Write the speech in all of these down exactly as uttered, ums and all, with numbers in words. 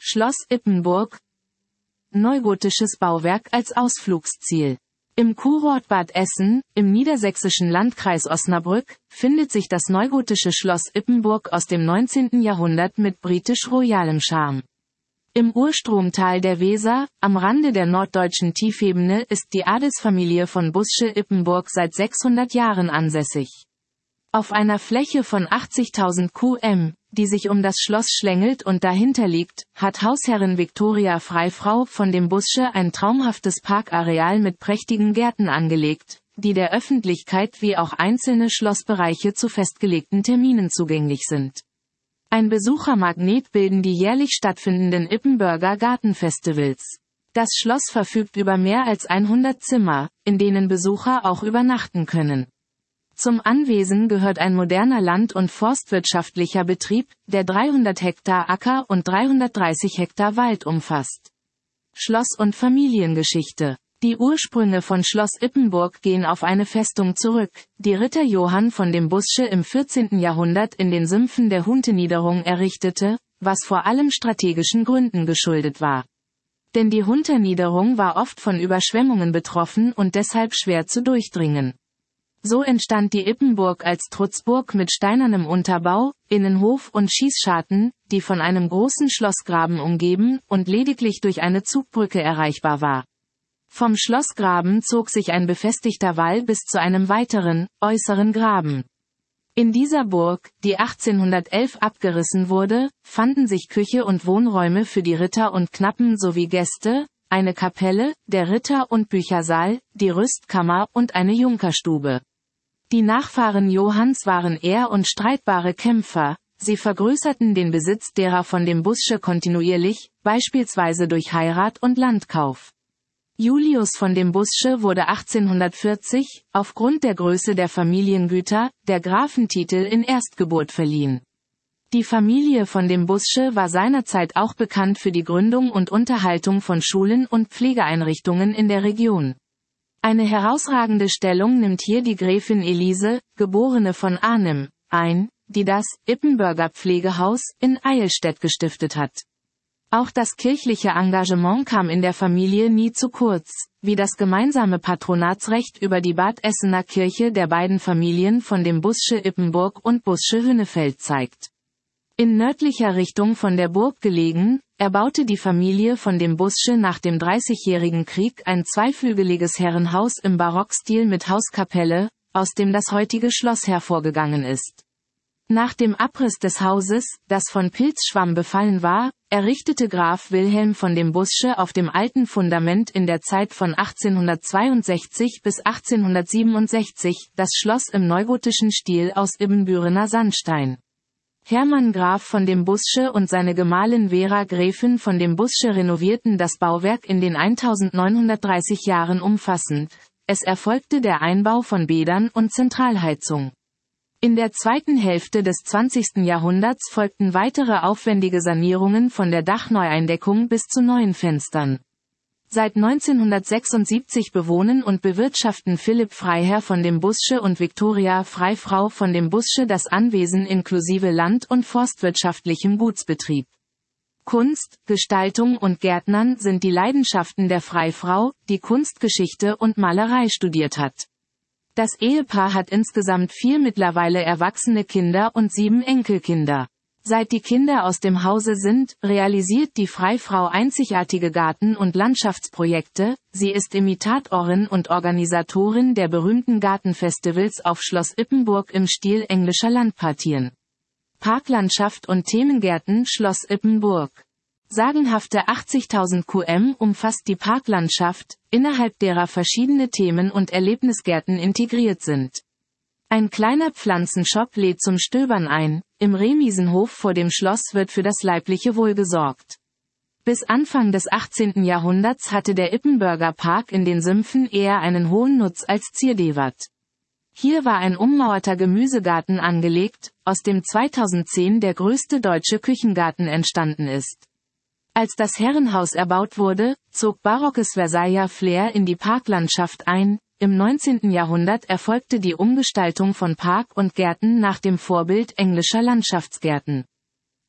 Schloss Ippenburg. Neugotisches Bauwerk als Ausflugsziel. Im Kurort Bad Essen, im niedersächsischen Landkreis Osnabrück, findet sich das neugotische Schloss Ippenburg aus dem neunzehnten Jahrhundert mit britisch-royalem Charme. Im Urstromtal der Weser, am Rande der norddeutschen Tiefebene, ist die Adelsfamilie von Bussche-Ippenburg seit sechshundert Jahren ansässig. Auf einer Fläche von achtzigtausend Quadratmeter, die sich um das Schloss schlängelt und dahinter liegt, hat Hausherrin Viktoria Freifrau von dem Bussche ein traumhaftes Parkareal mit prächtigen Gärten angelegt, die der Öffentlichkeit wie auch einzelne Schlossbereiche zu festgelegten Terminen zugänglich sind. Ein Besuchermagnet bilden die jährlich stattfindenden Ippenburger Gartenfestivals. Das Schloss verfügt über mehr als hundert Zimmer, in denen Besucher auch übernachten können. Zum Anwesen gehört ein moderner land- und forstwirtschaftlicher Betrieb, der dreihundert Hektar Acker und dreihundertdreißig Hektar Wald umfasst. Schloss- und Familiengeschichte. Die Ursprünge von Schloss Ippenburg gehen auf eine Festung zurück, die Ritter Johann von dem Bussche im vierzehnten Jahrhundert in den Sümpfen der Hunteniederung errichtete, was vor allem strategischen Gründen geschuldet war. Denn die Hunteniederung war oft von Überschwemmungen betroffen und deshalb schwer zu durchdringen. So entstand die Ippenburg als Trutzburg mit steinernem Unterbau, Innenhof und Schießscharten, die von einem großen Schlossgraben umgeben und lediglich durch eine Zugbrücke erreichbar war. Vom Schlossgraben zog sich ein befestigter Wall bis zu einem weiteren, äußeren Graben. In dieser Burg, die achtzehnhundertelf abgerissen wurde, fanden sich Küche und Wohnräume für die Ritter und Knappen sowie Gäste, eine Kapelle, der Ritter- und Büchersaal, die Rüstkammer und eine Junkerstube. Die Nachfahren Johanns waren ehr- und streitbare Kämpfer, sie vergrößerten den Besitz derer von dem Bussche kontinuierlich, beispielsweise durch Heirat und Landkauf. Julius von dem Bussche wurde achtzehnhundertvierzig, aufgrund der Größe der Familiengüter, der Grafentitel in Erstgeburt verliehen. Die Familie von dem Bussche war seinerzeit auch bekannt für die Gründung und Unterhaltung von Schulen und Pflegeeinrichtungen in der Region. Eine herausragende Stellung nimmt hier die Gräfin Elise, geborene von Arnim, ein, die das Ippenburger Pflegehaus in Eilstädt gestiftet hat. Auch das kirchliche Engagement kam in der Familie nie zu kurz, wie das gemeinsame Patronatsrecht über die Bad Essener Kirche der beiden Familien von dem Bussche Ippenburg und Bussche Hünnefeld zeigt. In nördlicher Richtung von der Burg gelegen, erbaute die Familie von dem Bussche nach dem Dreißigjährigen Krieg ein zweiflügeliges Herrenhaus im Barockstil mit Hauskapelle, aus dem das heutige Schloss hervorgegangen ist. Nach dem Abriss des Hauses, das von Pilzschwamm befallen war, errichtete Graf Wilhelm von dem Bussche auf dem alten Fundament in der Zeit von achtzehnhundertzweiundsechzig bis achtzehnhundertsiebenundsechzig das Schloss im neugotischen Stil aus Ibbenbürener Sandstein. Hermann Graf von dem Bussche und seine Gemahlin Vera Gräfin von dem Bussche renovierten das Bauwerk in den neunzehnhundertdreißig Jahren umfassend. Es erfolgte der Einbau von Bädern und Zentralheizung. In der zweiten Hälfte des zwanzigsten Jahrhunderts folgten weitere aufwendige Sanierungen von der Dachneueindeckung bis zu neuen Fenstern. Seit neunzehnhundertsechsundsiebzig bewohnen und bewirtschaften Philipp Freiherr von dem Bussche und Viktoria Freifrau von dem Bussche das Anwesen inklusive land- und forstwirtschaftlichem Gutsbetrieb. Kunst, Gestaltung und Gärtnern sind die Leidenschaften der Freifrau, die Kunstgeschichte und Malerei studiert hat. Das Ehepaar hat insgesamt vier mittlerweile erwachsene Kinder und sieben Enkelkinder. Seit die Kinder aus dem Hause sind, realisiert die Freifrau einzigartige Garten- und Landschaftsprojekte, sie ist Imitatorin und Organisatorin der berühmten Gartenfestivals auf Schloss Ippenburg im Stil englischer Landpartien. Parklandschaft und Themengärten Schloss Ippenburg. Sagenhafte achtzigtausend Quadratmeter umfasst die Parklandschaft, innerhalb derer verschiedene Themen- und Erlebnisgärten integriert sind. Ein kleiner Pflanzenshop lädt zum Stöbern ein, im Remisenhof vor dem Schloss wird für das leibliche Wohl gesorgt. Bis Anfang des achtzehnten Jahrhunderts hatte der Ippenburger Park in den Sümpfen eher einen hohen Nutz als Zierdewert. Hier war ein ummauerter Gemüsegarten angelegt, aus dem zweitausendzehn der größte deutsche Küchengarten entstanden ist. Als das Herrenhaus erbaut wurde, zog barockes Versailler Flair in die Parklandschaft ein. Im neunzehnten Jahrhundert erfolgte die Umgestaltung von Park und Gärten nach dem Vorbild englischer Landschaftsgärten.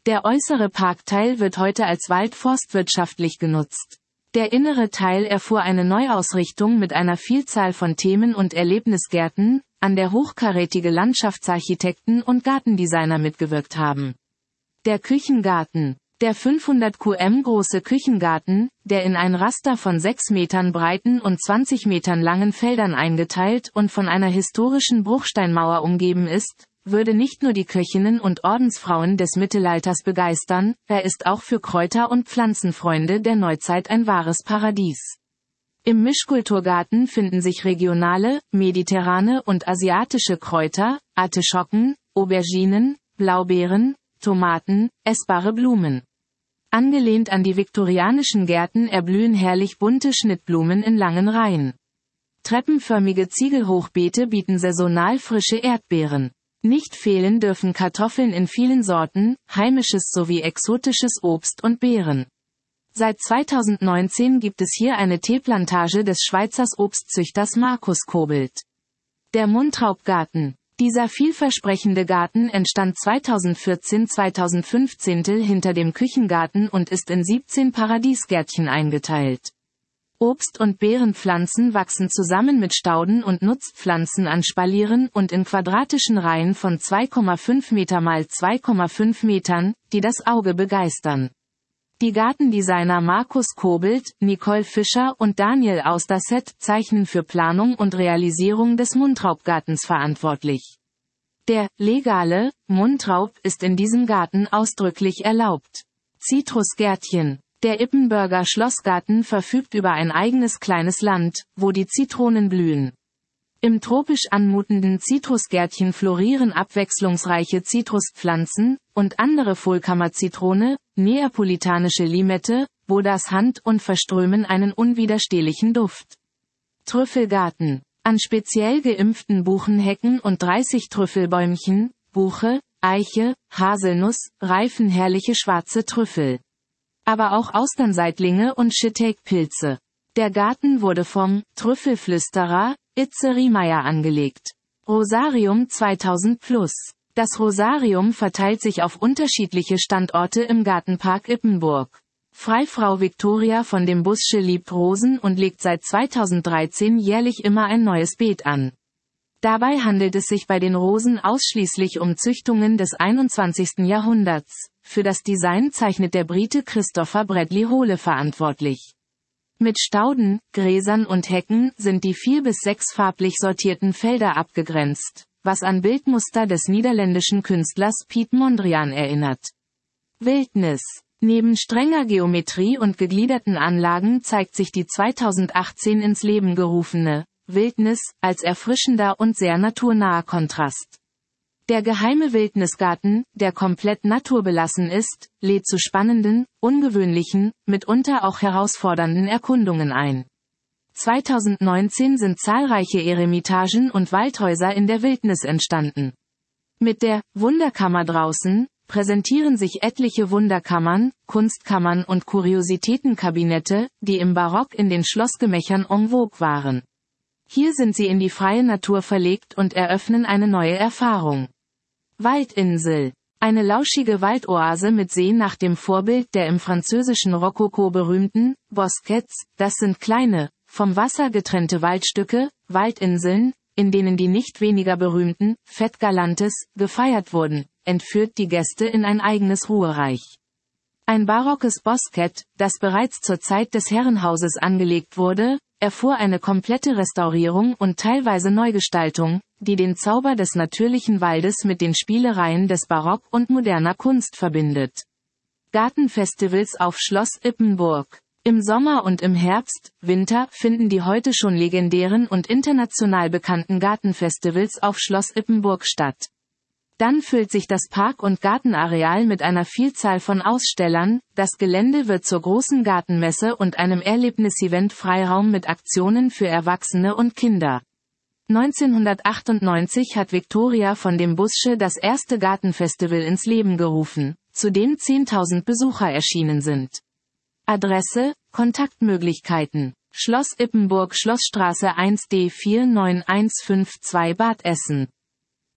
Der äußere Parkteil wird heute als Wald forstwirtschaftlich genutzt. Der innere Teil erfuhr eine Neuausrichtung mit einer Vielzahl von Themen- und Erlebnisgärten, an der hochkarätige Landschaftsarchitekten und Gartendesigner mitgewirkt haben. Der Küchengarten. Der fünfhundert Kubikmeter große Küchengarten, der in ein Raster von sechs Metern breiten und zwanzig Metern langen Feldern eingeteilt und von einer historischen Bruchsteinmauer umgeben ist, würde nicht nur die Köchinnen und Ordensfrauen des Mittelalters begeistern, er ist auch für Kräuter- und Pflanzenfreunde der Neuzeit ein wahres Paradies. Im Mischkulturgarten finden sich regionale, mediterrane und asiatische Kräuter, Artischocken, Auberginen, Blaubeeren, Tomaten, essbare Blumen. Angelehnt an die viktorianischen Gärten erblühen herrlich bunte Schnittblumen in langen Reihen. Treppenförmige Ziegelhochbeete bieten saisonal frische Erdbeeren. Nicht fehlen dürfen Kartoffeln in vielen Sorten, heimisches sowie exotisches Obst und Beeren. Seit zweitausendneunzehn gibt es hier eine Teeplantage des Schweizers Obstzüchters Markus Kobelt. Der Muntraubgarten. Dieser vielversprechende Garten entstand zweitausendvierzehn zweitausendfünfzehn hinter dem Küchengarten und ist in siebzehn Paradiesgärtchen eingeteilt. Obst- und Beerenpflanzen wachsen zusammen mit Stauden und Nutzpflanzen an Spalieren und in quadratischen Reihen von zwei Komma fünf Meter mal zwei Komma fünf Metern, die das Auge begeistern. Die Gartendesigner Markus Kobelt, Nicole Fischer und Daniel Austerset zeichnen für Planung und Realisierung des Muntraubgartens verantwortlich. Der legale Muntraub ist in diesem Garten ausdrücklich erlaubt. Zitrusgärtchen. Der Ippenburger Schlossgarten verfügt über ein eigenes kleines Land, wo die Zitronen blühen. Im tropisch anmutenden Zitrusgärtchen florieren abwechslungsreiche Zitruspflanzen und andere Vollkammerzitrone, neapolitanische Limette, Bodas Hand und verströmen einen unwiderstehlichen Duft. Trüffelgarten. An speziell geimpften Buchenhecken und dreißig Trüffelbäumchen, Buche, Eiche, Haselnuss, reifen herrliche schwarze Trüffel. Aber auch Austernseitlinge und Shiitake-Pilze. Der Garten wurde vom Trüffelflüsterer Itze Riemeyer angelegt. Rosarium zweitausend plus. Das Rosarium verteilt sich auf unterschiedliche Standorte im Gartenpark Ippenburg. Freifrau Viktoria von dem Bussche liebt Rosen und legt seit zweitausenddreizehn jährlich immer ein neues Beet an. Dabei handelt es sich bei den Rosen ausschließlich um Züchtungen des einundzwanzigsten Jahrhunderts. Für das Design zeichnet der Brite Christopher Bradley Hole verantwortlich. Mit Stauden, Gräsern und Hecken sind die vier bis sechs farblich sortierten Felder abgegrenzt, was an Bildmuster des niederländischen Künstlers Piet Mondrian erinnert. Wildnis. Neben strenger Geometrie und gegliederten Anlagen zeigt sich die zweitausendachtzehn ins Leben gerufene Wildnis als erfrischender und sehr naturnaher Kontrast. Der geheime Wildnisgarten, der komplett naturbelassen ist, lädt zu spannenden, ungewöhnlichen, mitunter auch herausfordernden Erkundungen ein. zweitausendneunzehn sind zahlreiche Eremitagen und Waldhäuser in der Wildnis entstanden. Mit der Wunderkammer draußen präsentieren sich etliche Wunderkammern, Kunstkammern und Kuriositätenkabinette, die im Barock in den Schlossgemächern en vogue waren. Hier sind sie in die freie Natur verlegt und eröffnen eine neue Erfahrung. Waldinsel. Eine lauschige Waldoase mit See nach dem Vorbild der im französischen Rokoko berühmten Bosquets, das sind kleine, vom Wasser getrennte Waldstücke, Waldinseln, in denen die nicht weniger berühmten Fête Galantes gefeiert wurden, entführt die Gäste in ein eigenes Ruhereich. Ein barockes Bosquet, das bereits zur Zeit des Herrenhauses angelegt wurde, erfuhr eine komplette Restaurierung und teilweise Neugestaltung, die den Zauber des natürlichen Waldes mit den Spielereien des Barock und moderner Kunst verbindet. Gartenfestivals auf Schloss Ippenburg. Im Sommer und im Herbst, Winter finden die heute schon legendären und international bekannten Gartenfestivals auf Schloss Ippenburg statt. Dann füllt sich das Park- und Gartenareal mit einer Vielzahl von Ausstellern, das Gelände wird zur großen Gartenmesse und einem Erlebnisevent Freiraum mit Aktionen für Erwachsene und Kinder. neunzehnhundertachtundneunzig hat Viktoria von dem Bussche das erste Gartenfestival ins Leben gerufen, zu dem zehntausend Besucher erschienen sind. Adresse, Kontaktmöglichkeiten: Schloss Ippenburg, Schlossstraße eins D vier neun eins fünf zwei Bad Essen.